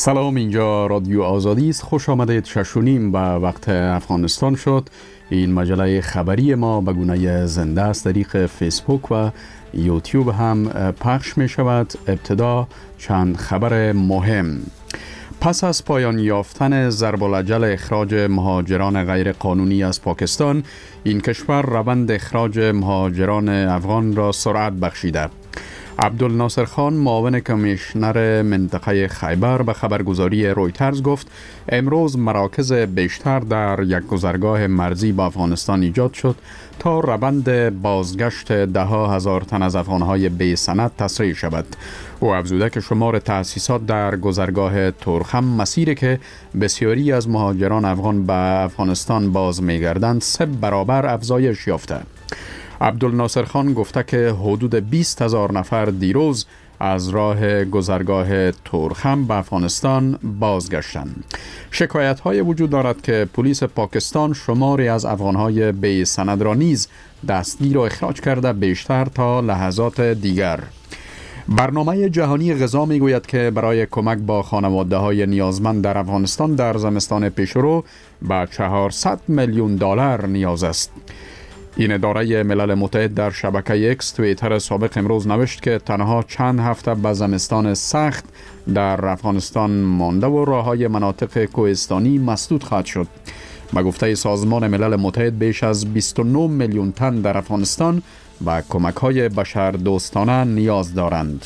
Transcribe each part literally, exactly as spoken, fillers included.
سلام، اینجا رادیو آزادی است. خوش آمدید. ششونیم به وقت افغانستان شد. این مجله خبری ما به گونه زنده از طریق فیسبوک و یوتیوب هم پخش می شود. ابتدا چند خبر مهم. پس از پایان یافتن ضرب الاجل اخراج مهاجران غیر قانونی از پاکستان، این کشور روند اخراج مهاجران افغان را سرعت بخشیده. عبدالناصر خان، معاون کمیشنر منطقه خیبر، به خبرگزاری رویترز گفت امروز مراکز بیشتر در یک گذرگاه مرزی با افغانستان ایجاد شد تا روند بازگشت ده ها هزار تن از افغانهای بی سند تسریع شود. او افزوده که شمار تأسیسات در گذرگاه تورخم، مسیری که بسیاری از مهاجران افغان به افغانستان باز می‌گردند، سه برابر افزایش یافته. عبدالناصر خان گفته که حدود بیست هزار نفر دیروز از راه گذرگاه تورخم به افغانستان بازگشتند. شکایت های وجود دارد که پلیس پاکستان شماری از افغانهای بی سند را نیز دستگیر و اخراج کرده، بیشتر تا لحظات دیگر. برنامه جهانی غذا می گوید که برای کمک با خانواده های نیازمند در افغانستان در زمستان پیشرو به چهارصد میلیون دلار نیاز است. این اداره ملل متحد در شبکه اکس توییتر سابق امروز نوشت که تنها چند هفته به زمستان سخت در افغانستان مانده و راههای مناطق کوهستانی مسدود خواهد شد. به گفته سازمان ملل متحد بیش از بیست و نه میلیون تن در افغانستان و کمک‌های بشردوستانه نیاز دارند.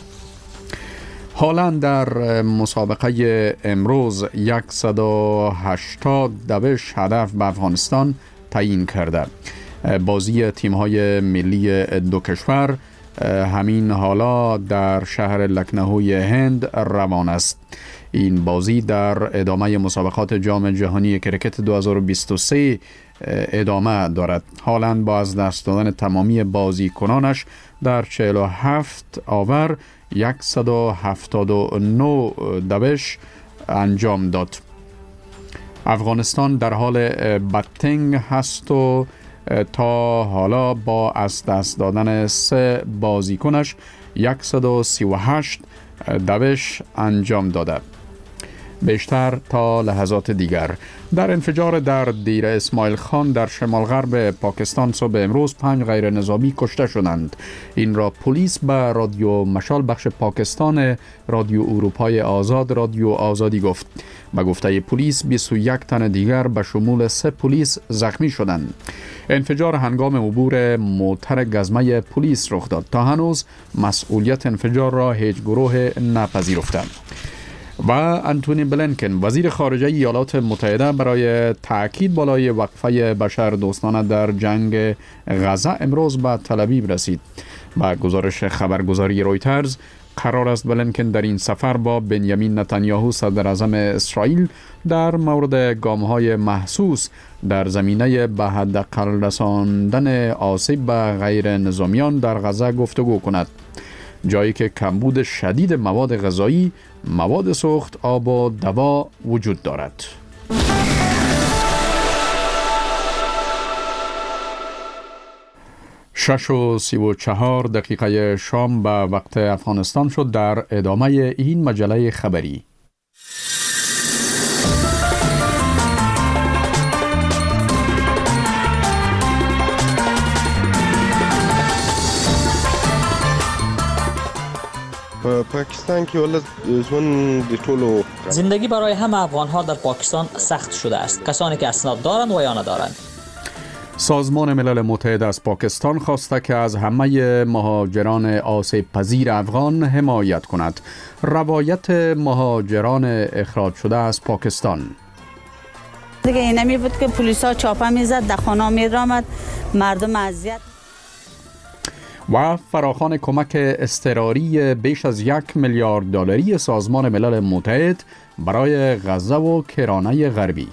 هالند در مسابقه امروز صد و هشتاد دوش هدف به افغانستان تعیین کرده. بازی تیم‌های ملی دو کشور همین حالا در شهر لکنهوی هند روان است. این بازی در ادامه مسابقات جام جهانی کرکت دو هزار و بیست و سه ادامه دارد. هالند با از دست دادن تمامی بازیکنانش در چهل و هفت آور صد و هفتاد و نه دوش انجام داد. افغانستان در حال بتنگ هست و تا حالا با از دست دادن سه بازیکنش صد و سی و هشت دوش انجام داده، بیشتر تا لحظات دیگر. در انفجار در دیر اسماعیل خان در شمال غرب پاکستان صبح امروز پنج غیر نظامی کشته شدند. این را پلیس به رادیو مشال بخش پاکستان رادیو اروپای آزاد رادیو آزادی گفت. به گفته پلیس بیست و یک تن دیگر به شمول سه پلیس زخمی شدند. انفجار هنگام عبور موتر گزمه پلیس رخ داد. تا هنوز مسئولیت انفجار را هیچ گروه نپذیرفته. و انتونی بلینکن، وزیر خارجه ایالات متحده، برای تأکید بالای وقفه بشردوستانه در جنگ غزه امروز به تل‌آویو رسید. با گزارش خبرگزاری رویترز، قرار است بلینکن در این سفر با بنیامین نتانیاهو صدر اعظم اسرائیل در مورد گام‌های محسوس در زمینه به حداقل رساندن آسیب به غیر نظامیان در غزه گفتگو کند، جایی که کمبود شدید مواد غذایی، مواد سوخت، آب و دوا وجود دارد. شش و سی و چهار دقیقه شام به وقت افغانستان شد. در ادامه این مجله خبری پاکستان که ولز ژوند د ټولو زندگی برای همه افغان‌ها در پاکستان سخت شده است، کسانی که اسناد دارند و یا ندارند. سازمان ملل متحد از پاکستان خواسته که از همه مهاجران آسیب پذیر افغان حمایت کند. روایت مهاجران اخراج شده از پاکستان دیگه این نمی بود که پلیسا چاپه میزد، در خانه میرامد، مردم اذیت. و فراخوان کمک اضطراری بیش از یک میلیارد دلاری سازمان ملل متحد برای غزه و کرانه غربی.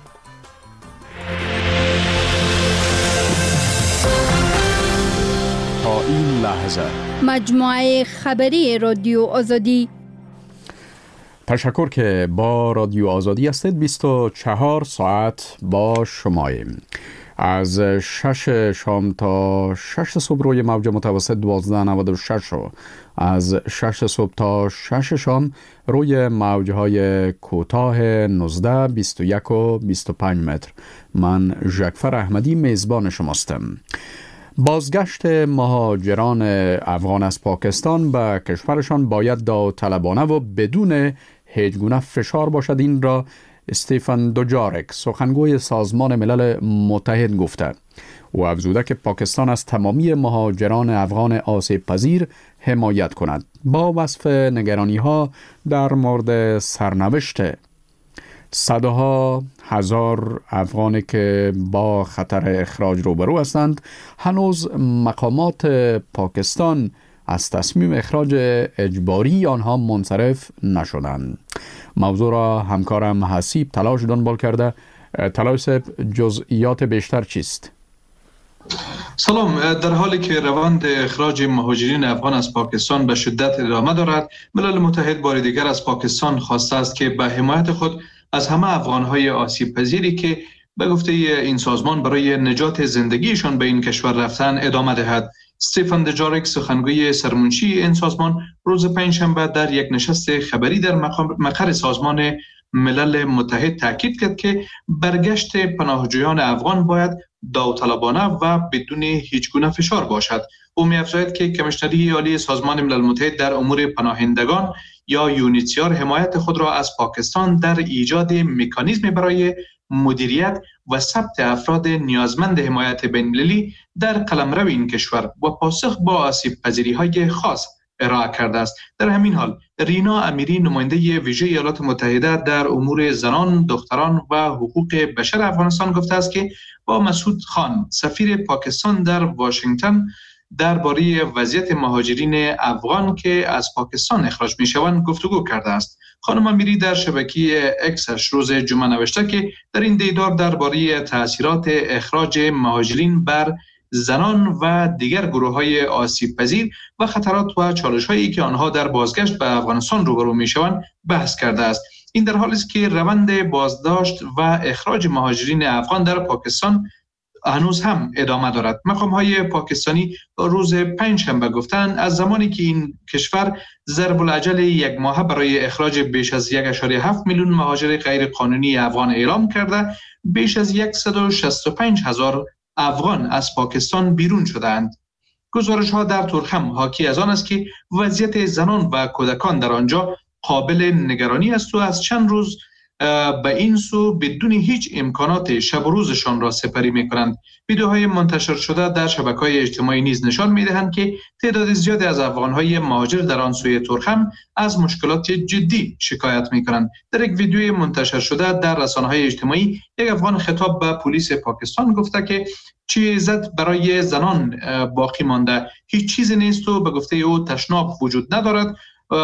تا این لحظه مجموعه خبری رادیو آزادی. تشکر که با رادیو آزادی هستید. بیست و چهار ساعت با شماییم. از شش شام تا شش صبح روی موج متوسط دوازده نود و شش و از شش صبح تا شش شام روی موجهای کوتاه نوزده، بیست و یک و بیست و پنج متر. من ژکفر احمدی میزبان شماستم. بازگشت مهاجران افغان از پاکستان به کشورشان باید داوطلبانه و بدون هیچ گونه فشار باشد. این را استیفن دوجارک، سخنگوی سازمان ملل متحد، گفته. او افزوده که پاکستان از تمامی مهاجران افغان آسیب پذیر حمایت کند. با وصف نگرانی ها در مورد سرنوشت صدها هزار افغانی که با خطر اخراج روبرو هستند، هنوز مقامات پاکستان از تصمیم اخراج اجباری آنها منصرف نشدند. موضوع را همکارم حسیب تلاش دنبال کرده. تلاش جزئیات بیشتر چیست؟ سلام. در حالی که روند اخراج مهاجرین افغان از پاکستان به شدت ادامه دارد، ملل متحد بار دیگر از پاکستان خواسته است که به حمایت خود از همه افغان‌های آسیب پذیری که به گفته این سازمان برای نجات زندگیشان به این کشور رفتن ادامه دهد. استیفن دوجارک، سخنگوی سرمنشی این سازمان، روز پنجشنبه در یک نشست خبری در مقر سازمان ملل متحد تاکید کرد که برگشت پناهجویان افغان باید داوطلبانه و بدون هیچ گونه فشار باشد. او می‌افزاید که کمیشنری عالی سازمان ملل متحد در امور پناهندگان یا یونیتسیار حمایت خود را از پاکستان در ایجاد مکانیزمی برای مدیریت و ثبت افراد نیازمند حمایت بین‌المللی در قلمرو این کشور و پاسخ با آسیب پذیری‌های خاص ارائه کرده است. در همین حال رینا امیری، نماینده ویژه ایالات متحده در امور زنان، دختران و حقوق بشر افغانستان، گفته است که با مسعود خان، سفیر پاکستان در واشنگتن، درباره وضعیت مهاجرین افغان که از پاکستان اخراج می‌شوند گفتگو کرده است. خانم امیری در شبکه اکسش روز جمعه نوشته که در این دیدار درباره تأثیرات اخراج مهاجرین بر زنان و دیگر گروه‌های آسیب پذیر و خطرات و چالش‌هایی که آنها در بازگشت به افغانستان روبرو می‌شوند بحث کرده است. این در حالی است که روند بازداشت و اخراج مهاجرین افغان در پاکستان هنوز هم ادامه دارد. مقام‌های پاکستانی روز پنجشنبه گفتند از زمانی که این کشور ضرب الاجل یک ماهه برای اخراج بیش از یک و هفت میلیون مهاجر غیر قانونی افغان اعلام کرده، بیش از صد و شصت و پنج هزار افغان از پاکستان بیرون شدند. گزارش‌ها در ترخم حاکی از آن است که وضعیت زنان و کودکان در آنجا قابل نگرانی است و از چند روز به این سو بدون هیچ امکانات شب و روزشان را سپری می‌کنند. ویدیوهای منتشر شده در شبکه‌های اجتماعی نیز نشان می‌دهند که تعداد زیادی از افغان‌های مهاجر در آن سوی ترخم از مشکلات جدی شکایت می‌کنند. در یک ویدیوی منتشر شده در رسانه‌های اجتماعی، یک افغان خطاب به پلیس پاکستان گفته که چه عزت برای زنان باقی مانده، هیچ چیزی نیست و به گفته او تشناب وجود ندارد.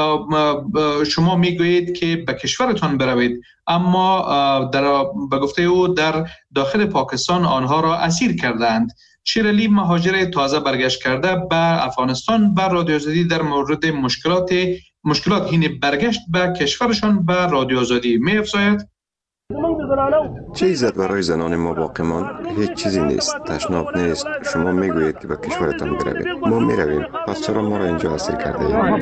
شما میگویید که به کشورتان بروید، اما در به گفته او در داخل پاکستان آنها را اسیر کردند. شیرعلی، مهاجر تازه برگشت کرده به افغانستان، بر رادیو آزادی در مورد مشکلات مشکلات این برگشت به کشورشان به رادیو آزادی می‌افزاید: چه عزت برای زنان ما باقی ماند؟ هیچ چیزی نیست، تشناب نیست. شما میگویید که به کشورتان بروید، ما میرویم، پس چرا ما را اینجا اسیر کرده اید؟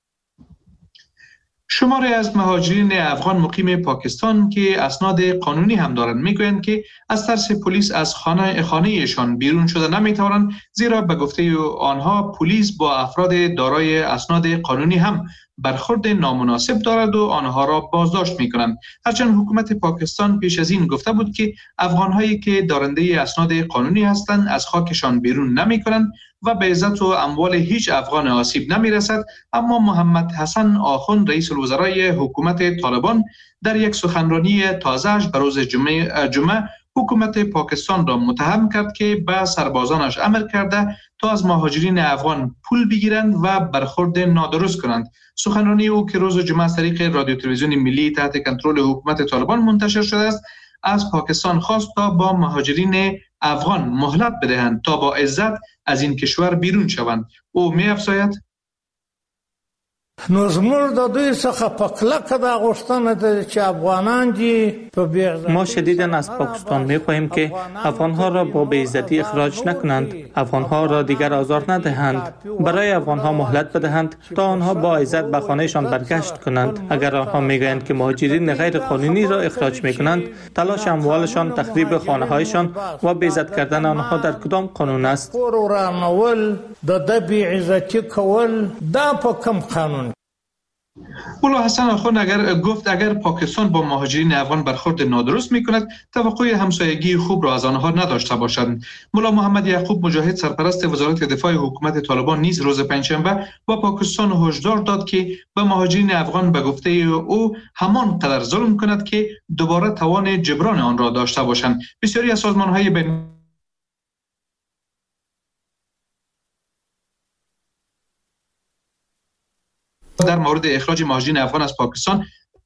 شماری از مهاجرین افغان مقیم پاکستان که اسناد قانونی هم دارند میگویند که از ترس پلیس از خانه خانه‌شان بیرون شده نمیتوانند، زیرا به گفته آنها پلیس با افراد دارای اسناد قانونی هم برخورد نامناسب دارد و آنها را بازداشت می‌کنند. هرچند حکومت پاکستان پیش از این گفته بود که افغان‌هایی که دارنده اسناد قانونی هستند از خاکشان بیرون نمی‌کنند و به عزت و اموال هیچ افغان آسیب نمی‌رسد، اما محمد حسن آخوند، رئیس الوزرای حکومت طالبان، در یک سخنرانی تازه‌اش به روز جمعه, جمعه حکومت پاکستان را متهم کرد که به سربازانش امر کرده تا از مهاجرین افغان پول بگیرند و برخورد نادرست کنند. سخنرانی او که روز جمعه از طریق رادیو تلویزیون ملی تحت کنترل حکومت طالبان منتشر شده است، از پاکستان خواست تا با مهاجرین افغان مهلت بدهند تا با عزت از این کشور بیرون شوند. او می افزاید: نو زموږ د دوی څخه په کلکه دا غوښتنه ده چې افغانان دي په بې ما شدیداً از پاکستان می‌خواهیم که افغان‌ها را با بی‌عزتی اخراج نکنند، افغان‌ها را دیگر آزار ندهند، برای افغان‌ها مهلت بدهند تا آنها با عزت به خانه‌شان برگشت کنند. اگر آنها می‌گویند که مهاجرین غیر قانونی را اخراج می‌کنند، تلاش اموالشان، تخریب خانه‌هایشان و بی‌عزت کردن آنها در کدام قانون است؟ ورانول د د بی‌عزتی کول دا په کوم قانون؟ مولا حسن آخوند اگر گفت اگر پاکستان با مهاجرین افغان برخورد نادرست می کند توقع همسایگی خوب را از آنها نداشته باشند. مولا محمد یعقوب مجاهد سرپرست وزارت دفاع حکومت طالبان نیز روز پنجشنبه با پاکستان هشدار داد که به مهاجرین افغان به گفته او همان قدر ظلم کند که دوباره توان جبران آن را داشته باشند. بسیاری از سازمان‌های بین در مورد اخراج مهاجرین افغان از پاکستان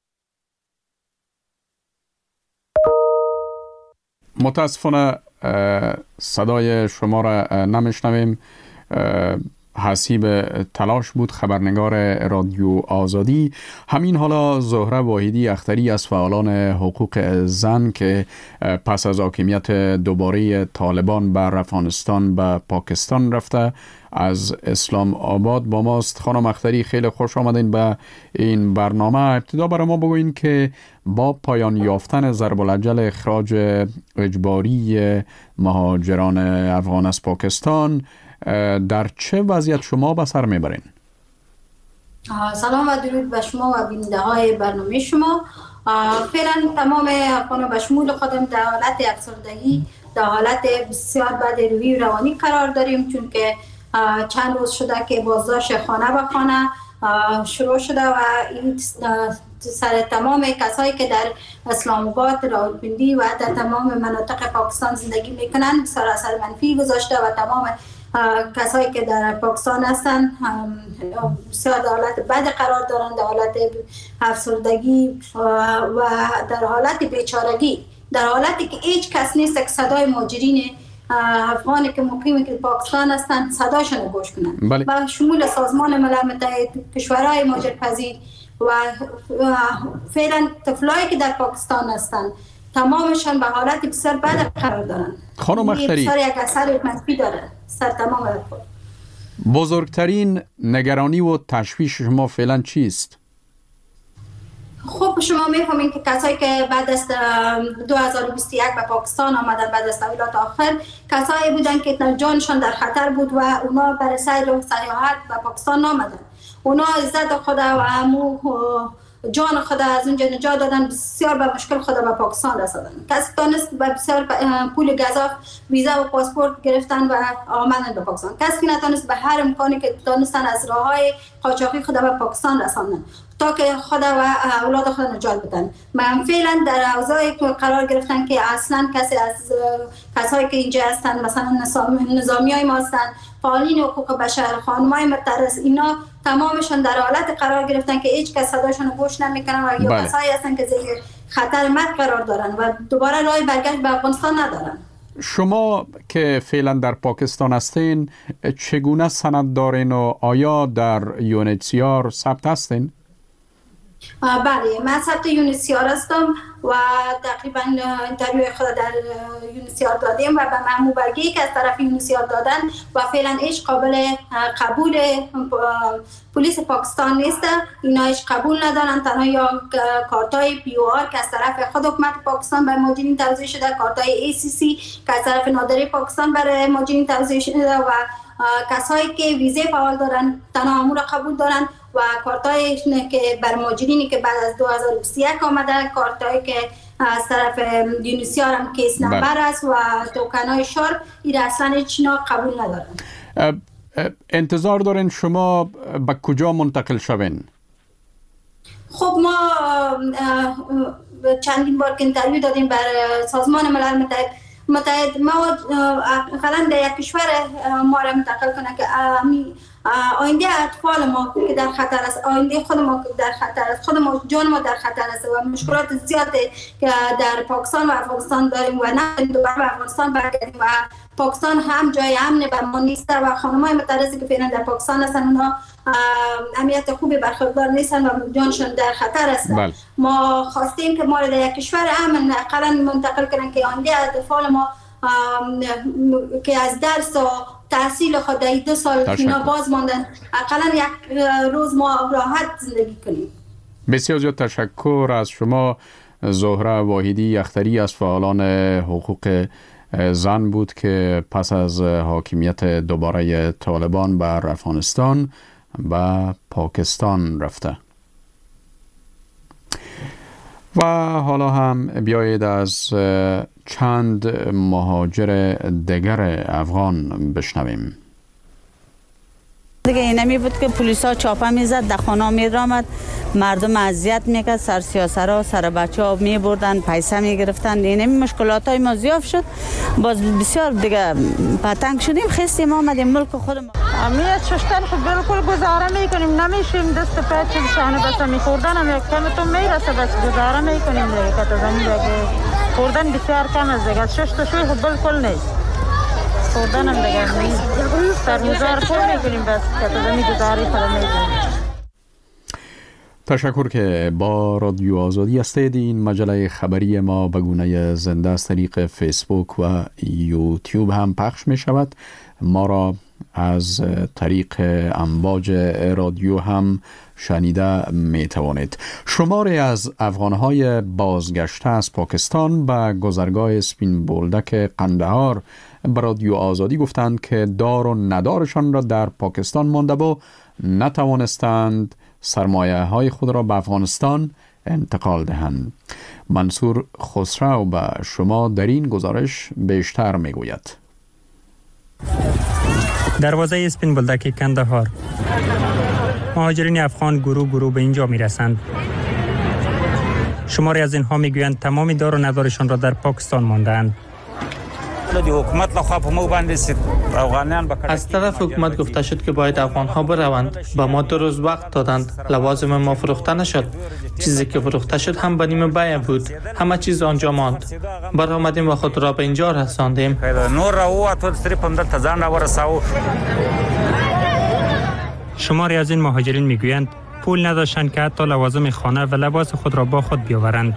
متاسفانه صدای شما را نمیشنویم. حسیب تلاش بود خبرنگار رادیو آزادی. همین حالا زهره واحدی اختری از فعالان حقوق زن که پس از حاکمیت دوباره طالبان بر افغانستان به پاکستان رفته از اسلام آباد با ماست. خانم اختری خیلی خوش آمدین به این برنامه. ابتدا برای ما بگوین که با پایان یافتن ضرب الاجل اخراج اجباری مهاجران افغان از پاکستان در چه وضعیت شما به سر میبرین؟ سلام و درود به شما و بیننده های برنامه شما. فعلا تمام افغان به شمول خودم در حالت افسردگی، در حالت بسیار بد روحی و روانی قرار داریم، چون که چند روز شده که بازداشت خانه به خانه شروع شده و این سر تمام کسایی که در اسلام آباد، راولپنڈی و در تمام مناطق پاکستان زندگی میکنند بسیار اثر منفی گذاشته و تمام کسایی که در پاکستان هستند بسیار در حالت بد قرار دارند، در حالت افسردگی و در حالت بیچارگی، در حالتی که هیچ کس نیست که صدای مهاجرین افغانی که مقیم که پاکستان هستند صداشون رو گوش کنند. بله. با شمول سازمان ملل متحد، کشورهای مهاجرپذیر و فعلا طفلایی که در پاکستان هستند تمامشان به حالت بسیار بد قرار دارند. خانم اختری بسیار یک اثر منفی داره سر تمام افراد. بزرگترین نگرانی و تشویش شما فعلا چیست؟ خب شما میفهمین که کسایی که بعد از دو هزار و بیست و یک به پاکستان آمدن، بعد از تحویلات آخر، کسایی بودن که جانشان در خطر بود و اونا برای سیر و سیاحت به پاکستان آمدن. اونا عزت خود و همو جان خود از اونجا نجات دادن، بسیار به مشکل خود به پاکستان رساندن. کسی دانست به بسیار پول گزاف ویزا و پاسپورت گرفتن و آمدن به پاکستان. کسی نتونست به هر امکانی که دانستن از راههای قاچاقی خود به پاکستان رساندن تا که خود و اولاد خود نجات بدن. من فعلا در اوضاعی قرار گرفتن که اصلا کسی از کسایی که اینجا هستن، مثلا نظامیای ما هستن، فعالین حقوق بشر، خانمای معترض، اینا تمامشون در حالت قرار گرفتن که هیچ کس صداشون رو گوش نمیکنن و یا بله. کسایی هستن که زیر خطر مرگ قرار دارن و دوباره راه برگشت به افغانستان ندارن. شما که فعلا در پاکستان هستین چگونه سند دارین و آیا در یو ان اچ سی آر ثبت هستین؟ بله، من ثبت یو ان اچ سی آر هستم و تقریبا انترویو خود در یو ان اچ سی آر دادیم و به من برگه‌ای که از طرف یو ان اچ سی آر دادن و فعلا هیچ قابل قبول پلیس پاکستان نیست. اینا هیچ قبول ندارن، تنها یا کارتای پی او آر که از طرف خود حکومت پاکستان برای مهاجرین توزیع شده، کارتای ای سی سی که از طرف نادره پاکستان برای مهاجرین توزیع شده و کسایی که ویزه فعال دارن تنها امور قبول دارن و کارتایی که بر مهاجرینی که بعد از دو هزار و بیست و یک آمدن، کارتایی که از طرف یو ان اچ سی آر هم کیس نمبر است و توکنای شارپ، این اصلا هیچ اینا قبول ندارن. انتظار دارین شما به کجا منتقل شوین؟ خب ما چندین بار که انترویو دادیم بر سازمان ملل متحد متحد ما اقلا در یک کشور ما را منتقل کنه که آینده اطفال ما که در خطر است، آینده خود ما در خطر است، خود ما جان ما در خطر است و مشکلات زیاده که در پاکستان و افغانستان داریم و نه دوباره به افغانستان برگردیم و پاکستان هم جای امن بر ما نیست و خانم‌های معترضی که فعلا در پاکستان هستن اونها امنیت خوبی برخوردار نیستن و جانشون در خطر است. بله. ما خواستیم که ما را در یک کشور امن اقلا منتقل کنن که آینده اطفال ما که از درس و تحصیل خود در دو سال اینا باز ماندن اقلا یک روز ما راحت زندگی کنیم. بسیار زیاد تشکر از شما. زهره واحدی اختری از فعالان حقوق زن بود که پس از حاکمیت دوباره طالبان بر افغانستان و پاکستان رفته. و حالا هم بیایید از چند مهاجر دیگر افغان بشنویم. دیگه اینمی بود که پلیسا چاپه میزد، در خانه می رامد، مردم اذیت میکرد، سر سیاسرا سر بچه ها می بردن، پیسه می گرفتن. اینمی مشکلات های ما زیاد شد. باز بسیار دیگه پتنگ شدیم، خستیم آمدیم ملک خودم. امیت ششتن خب بالکل گزاره میکنیم، نمیشیم دست پای چه شانه بس میخوردن هم یک کم تو میرسه، بس گزاره میکنیم دیگه که تا زمین دیگه خوردن بسیار کم از دیگه شش تا شوی خب بالکل نیست. خوردن هم دیگه نیست. سرمزار کل میکنیم بس که تا زمین گزاره خود میکنیم. تشکر که با رادیو آزادی هستید. این مجله خبری ما به گونه زنده از طریق فیسبوک و یوتیوب هم پخش می شود. ما را از طریق امواج رادیو هم شنیده می توانید. شماری از افغانهای بازگشته از پاکستان به گذرگاه سپین بولدک قندهار به رادیو آزادی گفتند که دار و ندارشان را در پاکستان مانده و نتوانستند سرمایه های خود را به افغانستان انتقال دهند. منصور خسرو به شما در این گزارش بیشتر می گوید. دروازه سپین بولدک قندهار، مهاجرین افغان گروه گروه به اینجا می رسند. شماری از اینها می گویند تمام دار و ندارشان را در پاکستان ماندند. از طرف حکومت گفته شد که باید افغان‌ها بروند. با ما دو روز وقت دادند. لوازم ما فروخته نشد. چیزی که فروخته شد هم به نیمه بیع بود. همه چیز آنجا ماند. برآمدیم و خود را به اینجا رساندیم. شماری از این مهاجرین میگویند پول نداشتند که حتی لوازم خانه و لباس خود را با خود بیاورند.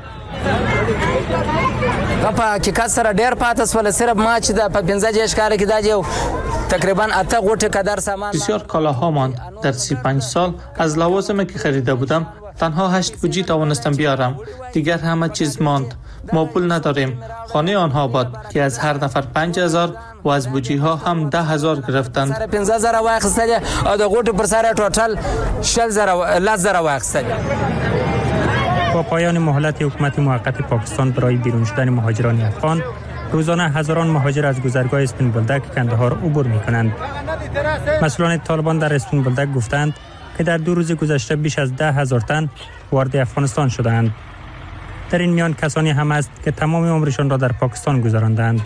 په حقیقت سره ډیر پاتس ول صرف ما چې د پنځه جش کار کې دا یو تقریبا اته غوټه قدر سامان بسیار کالاها ماند. در سی و پنج سال از لوازمی که خریده بودم تنها هشت بوجی توانستم بیارم. دیگر همه چیز ماند. ما پول نداریم. خانه آنها بود که از هر نفر پنج هزار و از بوجی ها هم ده هزار گرفتند. سر پنځه هزار واخیستل او د غوټه پر سره ټوټل شل زره لاس زره واخیستل. با پایان مهلت حکومت موقت پاکستان برای بیرون شدن مهاجران افغان، روزانه هزاران مهاجر از گذرگاه اسپین بولدک قندهار عبور می‌کنند. مسئولان طالبان در اسپین بولدک گفتند که در دو روز گذشته بیش از ده هزار تن وارد افغانستان شدند. در این میان کسانی هم است که تمام عمرشان را در پاکستان گذراندند.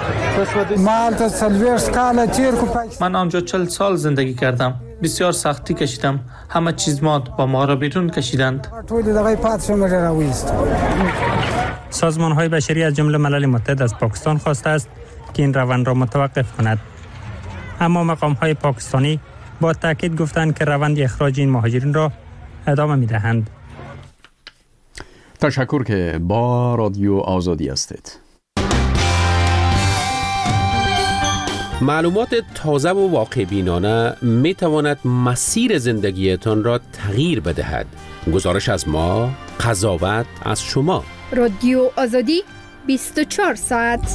من آنجا چهل سال زندگی کردم. بسیار سختی کشیدم. همه چیز ماند و ما را بیرون کشیدند. سازمان های بشری از جمله ملل متحد از پاکستان خواسته است که این روند را متوقف کند. اما مقام های پاکستانی با تاکید گفتند که روند اخراج این مهاجرین را ادامه می دهند. تشکر که با رادیو آزادی هستید. معلومات تازه و واقع بینانه می تواند مسیر زندگیتان را تغییر بدهد. گزارش از ما، قضاوت از شما. رادیو آزادی بیست و چهار ساعت.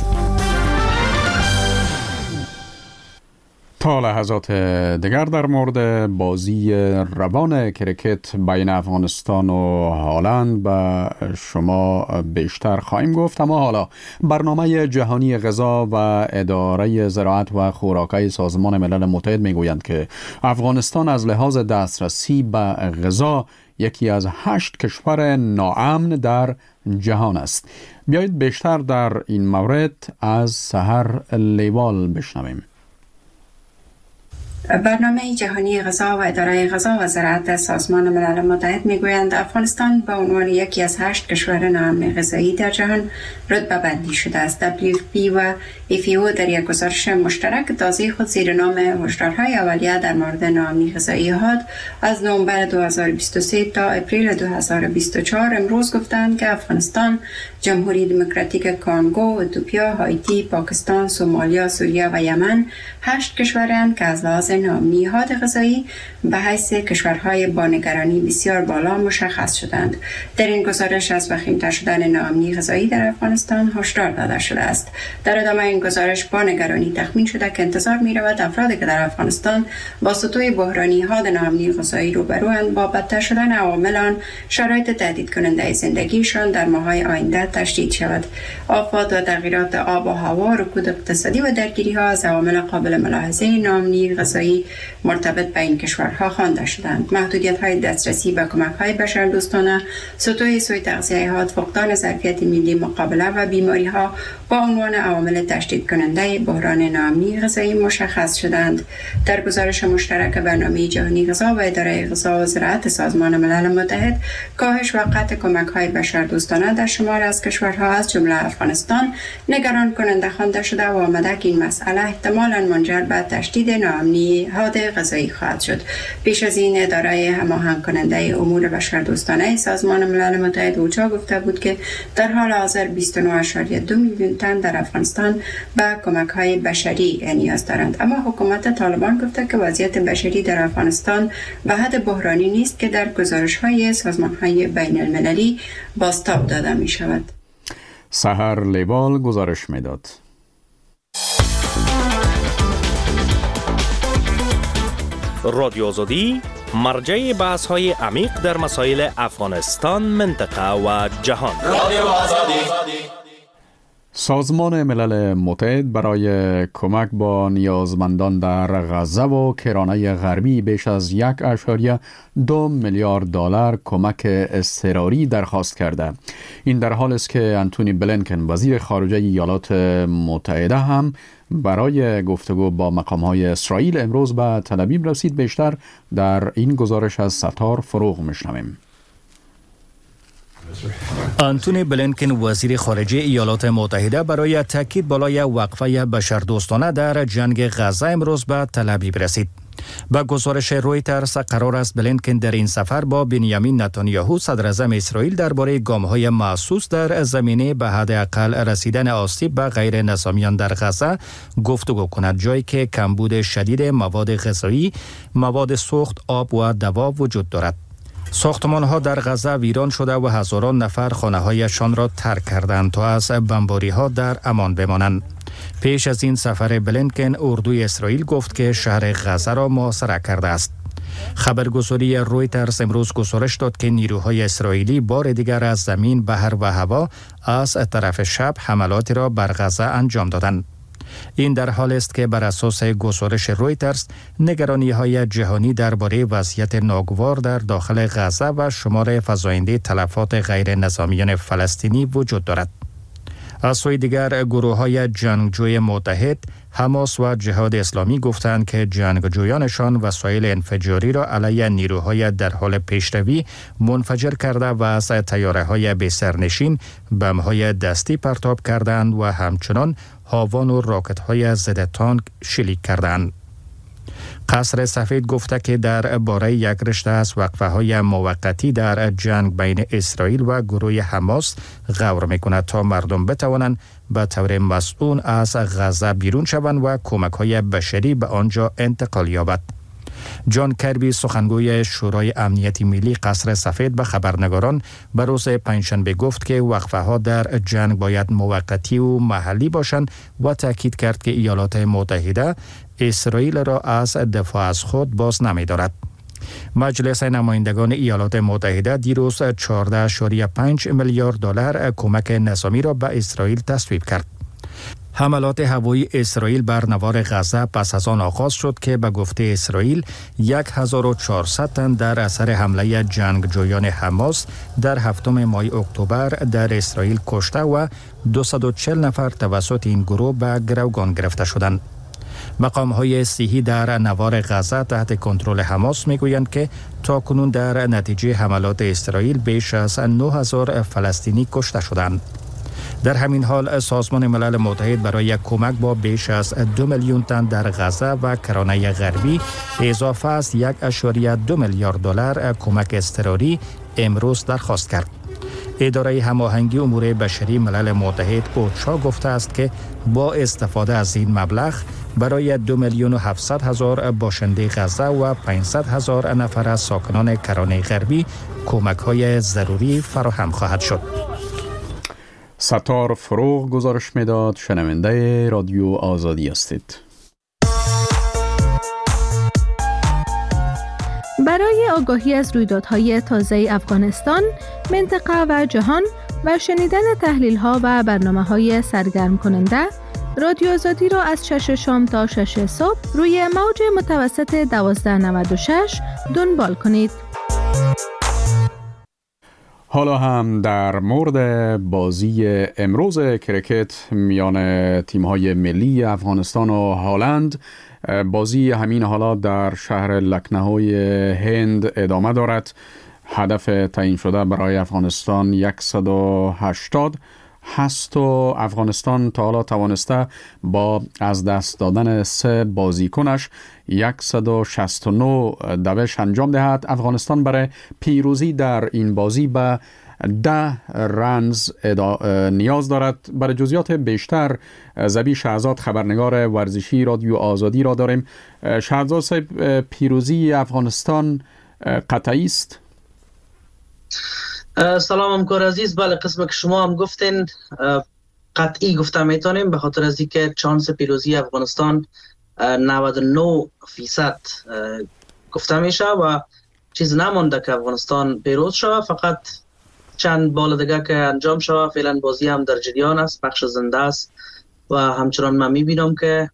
تا لحظات دیگر در مورد بازی روان کرکت بین افغانستان و هلند به شما بیشتر خواهیم گفت. اما حالا برنامه جهانی غذا و اداره زراعت و خوراکی سازمان ملل متحد میگویند که افغانستان از لحاظ دسترسی به غذا یکی از هشت کشور ناامن در جهان است. بیایید بیشتر در این مورد از سحر لیوال بشنویم. برنامه جهانی غذا و اداره غذا و زراعت سازمان ملل متحد میگویند افغانستان به عنوان یکی از هشت کشور ناامن غذایی در جهان رتبه بندی شده است. دبلیو اف پی و اف ای او در یک گزارش مشترک تازه خود زیر نام هشدارهای اولیه در مورد ناامنی غذایی حاد از نوامبر دو هزار و بیست و سه تا اپریل دو هزار و بیست و چهار امروز گفتند که افغانستان، جمهوری دموکراتیک کانگو، اتوپیا، هایتی، پاکستان، سومالیا، سوریه و یمن هشت کشورند که از لحاظ ناامنی حاد غذایی به حیث کشورهای با نگرانی بسیار بالا مشخص شدند. در این گزارش از وخیم‌تر شدن ناامنی غذایی در افغانستان هشدار داده شده است. در ادامه این گزارش با نگرانی تخمین شده که انتظار می رود افرادی که در افغانستان با سطوح بحرانی حاد ناامنی غذایی روبروند با بدتر شدن عوامل آن شرایط تهدید کننده زندگیشان در ماه‌های آینده تشدید شود. آفات و تغییرات آب و هوا، رکود اقتصادی و درگیری ها از عوامل قابل ملاحظه ناامنی غذایی مرتبط به این کشورها خوانده شدند. محدودیت های دسترسی به کمک های بشردوستانه، سطوح سوء تغذیه حاد، فقدان ظرفیت ملی مقابله و بیماری ها با عنوان عوامل تشدید کننده بحران ناامنی غذایی مشخص شدند. در گزارش مشترک برنامه جهانی غذا و اداره غذا و زراعت سازمان ملل متحد، کاهش و قطع کمک های بشردوستانه در شمار از کشورها از جمله افغانستان نگران کننده خوانده شده و آمده که این مسئله احتمالاً منجر به تشدید ناامنی حاد غذایی خواهد شد. پیش از این اداره هماهنگ کننده امور بشردوستانه سازمان ملل متحد اوچا گفته بود که در حال حاضر بیست و نه ممیز دو میلیون تن در افغانستان به کمک های بشری نیاز دارند. اما حکومت طالبان گفته که وضعیت بشری در افغانستان به حد بحرانی نیست که در گزارش های سازمان های بین المللی بازتاب داده می شود. سحر لیبال گزارش میداد. رادیو آزادی مرجع بحث های عمیق در مسائل افغانستان، منطقه و جهان. رادیو آزادی. سازمان ملل متحد برای کمک با نیازمندان در غزه و کرانه غربی بیش از یک اشاریه دو میلیارد دلار کمک اضطراری درخواست کرده. این در حالی است که انتونی بلینکن وزیر خارجه ایالات متحده هم برای گفتگو با مقام‌های اسرائیل امروز به تل ابیب رسید. بیشتر در این گزارش از ستار فروغ میشنویم. انتونی بلینکن وزیر خارجه ایالات متحده برای تاکید بالای وقفه بشردوستانه در جنگ غزه امروز به تل ابیب رسید. با گزارش رویترز قرار است بلینکن در این سفر با بنیامین نتانیاهو صدر اعظم اسرائیل درباره گام‌های محسوس در زمینه به حداقل رسیدن آسیب به غیر نظامیان در غزه گفتگو کند، جایی که کمبود شدید مواد غذایی، مواد سوخت، آب و دوا وجود دارد. ساختمان‌ها در غزه ویران شده و هزاران نفر خانه‌هایشان را ترک کردند تا از بمباری‌ها در امان بمانند. پیش از این سفر بلینکن اردوی اسرائیل گفت که شهر غزه را محاصره کرده است. خبرگزاری رویترز امروز گزارش داد که نیروهای اسرائیلی بار دیگر از زمین، بحر و هوا از طرف شب حملاتی را بر غزه انجام دادند. این در حال است که بر اساس گزارش رویترز نگرانی‌های جهانی درباره وضعیت ناگوار در داخل غزه و شمار فزاینده تلفات غیر نظامیان فلسطینی وجود دارد. از سوی دیگر گروه‌های جنگجوی متحد، حماس و جهاد اسلامی گفتند که جنگجویانشان وسایل انفجاری را علیه نیروهای در حال پیشروی منفجر کرده و از طیاره‌های بی‌سرنشین بمب‌های دستی پرتاب کردند و همچنان هاوان و راکت‌های ضد تانک شلیک کردند. قصر سفید گفته که در باره یک رشته از وقفه‌های موقتی در جنگ بین اسرائیل و گروه حماس غور می‌کند تا مردم بتوانند به طور مسئول از غزه بیرون شوند و کمک‌های بشری به آنجا انتقال یابد. جان کربی سخنگوی شورای امنیت ملی قصر سفید به خبرنگاران به روز پنجشنبه گفت که وقفه‌ها در جنگ باید موقتی و محلی باشند و تاکید کرد که ایالات متحده اسرائیل را از دفاع از خود باز نمی‌دارد. مجلس نمایندگان ایالات متحده دیروز چهارده ممیز پنج میلیارد دلار کمک نظامی را به اسرائیل تصویب کرد. حملات هوایی اسرائیل بر نوار غزه پس از آن آغاز شد که به گفته اسرائیل هزار و چهارصد تن در اثر حمله جنگجویان حماس در هفتم ماه اکتبر در اسرائیل کشته و دویست و چهل نفر توسط این گروه به گروگان گرفته شدند. مقام های صحی در نوار غزه تحت کنترل حماس میگویند که تا کنون در نتیجه حملات اسرائیل بیش از نه هزار فلسطینی کشته شدند. در همین حال سازمان ملل متحد برای کمک با بیش از دو میلیون تن در غزه و کرانه غربی اضافه از یک اشاریه دو میلیارد دلار کمک اضطراری امروز درخواست کرد. اداره هماهنگی امور بشری ملل متحد اوچا گفته است که با استفاده از این مبلغ برای دو میلیون و هفتصد هزار باشنده غزه و پانصد هزار نفر از ساکنان کرانه غربی کمک های ضروری فراهم خواهد شد. ستار فروغ گزارش میداد. شنونده رادیو آزادی هستید. برای آگاهی از رویدادهای تازه افغانستان، منطقه و جهان و شنیدن تحلیل‌ها و برنامه‌های سرگرم کننده، رادیو آزادی را از شش شام تا شش صبح روی موج متوسط دوازده نود و شش دنبال کنید. حالا هم در مورد بازی امروز کرکت میان تیم‌های ملی افغانستان و هلند، بازی همین حالا در شهر لکنهوی هند ادامه دارد. هدف تعیین شده برای افغانستان صد و هشتاد هست و افغانستان تا حالا توانسته با از دست دادن سه بازیکنش صد و شصت و نه دوش انجام دهد. افغانستان برای پیروزی در این بازی به ده رنز نیاز دارد. برای جزئیات بیشتر زبی شهزاد خبرنگار ورزشی رادیو آزادی را داریم. شهزاد صاحب، پیروزی افغانستان قطعی است؟ سلام همکار عزیز. بله، قسم که شما هم گفتین قطعی گفته میتونیم، به خاطر از اینکه چانس پیروزی افغانستان نود و نه فیصد گفته میشه و چیز نمانده که افغانستان پیروز شود. فقط چند بال دیگه که انجام شود. فعلا بازی هم در جریان است، پخش زنده است و همچنان من میبینم که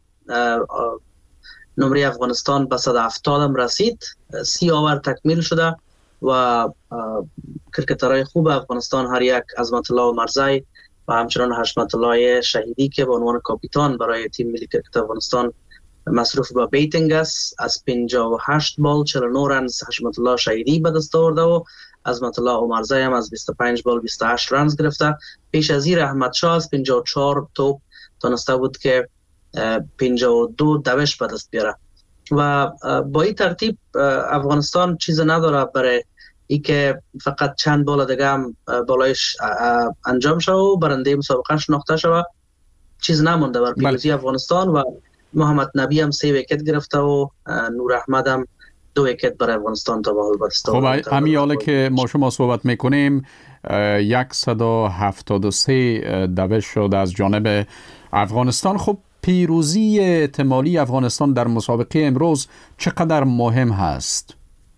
نمره افغانستان به صد و هفتاد هم رسید، سی آور تکمیل شده و کرکترهای خوب افغانستان هر یک عظمت الله مرزی و همچنان حشمت الله شهیدی که به عنوان کاپیتان برای تیم ملی کرکت افغانستان مصروف به بیتینگ است، از پنجاه و هشت بال چهل و نه رنز حشمت الله شهیدی به دست آورده و عظمت الله عمرزی هم از بیست و پنج بال بیست و هشت رنز گرفته. پیش از این احمد شاه از پنجاه و چهار توپ تونسته بود که پنجاه و دو دوش به دست بیاره و با این ترتیب افغانستان چیز نداره برای ای که فقط چند بال دیگه هم بالایش انجام شد و برنده مسابقه شناخته شد. چیز نمونده بر پیروزی افغانستان و محمد نبی هم سه ویکت گرفته و نور احمد هم دو ویکت برای افغانستان تا به حال بست. خب همین حاله که ما شما صحبت میکنیم صد و هفتاد و سه دوش شد از جانب افغانستان. خب پیروزی احتمالی افغانستان در مسابقه امروز چقدر مهم هست؟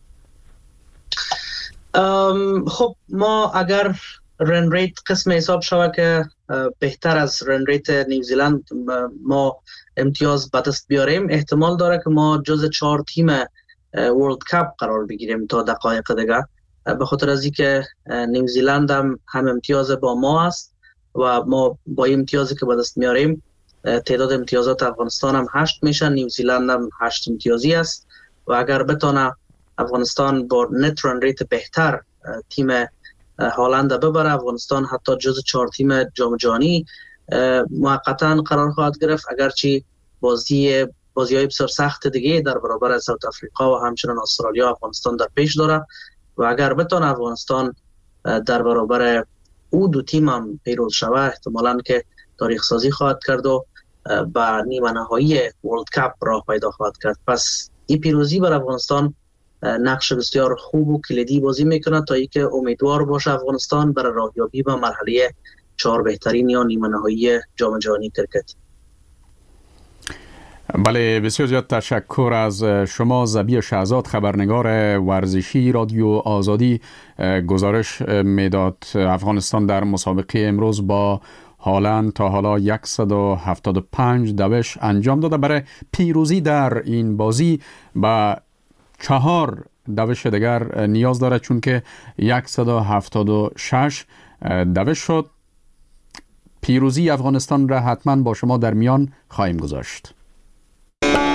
خب ما اگر رن ریت قسم حساب شود که بهتر از رن ریت نیوزیلند ما امتیاز به دست بیاریم، احتمال داره که ما جز چهار تیم ورلد کاپ قرار بگیریم تا دقایق دیگه، به خاطر از اینکه نیوزیلند هم هم امتیاز با ما است و ما با این امتیازی که به دست میاریم تعداد امتیازات افغانستان هم هشت میشن، نیوزیلند هم هشت امتیازی است و اگر بتونه افغانستان با نت رن ریت بهتر تیم هالند ببره، افغانستان حتی جز چهار تیم جام جهانی موقتا قرار خواهد گرفت، اگرچه بازی بازی های بسیار سخت دیگه در برابر ساوت افریقا و همچنان استرالیا افغانستان در پیش داره و اگر بتونه افغانستان در برابر او دو تیم هم پیروز شود، احتمالاً که تاریخ سازی خواهد کرد و به نیمه نهایی ورلد کاپ راه پیدا خواهد کرد. پس این پیروزی بر افغانستان نقش بسیار خوب و کلیدی بازی میکنه تا اینکه امیدوار باشه افغانستان برای راهیابی به مرحله چهار بهترین یا نیمه نهایی جام جهانی کرکت. بله، بسیار زیاد تشکر از شما زبی شهزاد خبرنگار ورزشی رادیو آزادی. گزارش میداد افغانستان در مسابقه امروز با هالند تا حالا صد و هفتاد و پنج دوش انجام داده. برای پیروزی در این بازی با چهار دوش دیگر نیاز داره، چون که صد و هفتاد و شش دوش شد. پیروزی افغانستان را حتما با شما در میان خواهیم گذاشت. شد.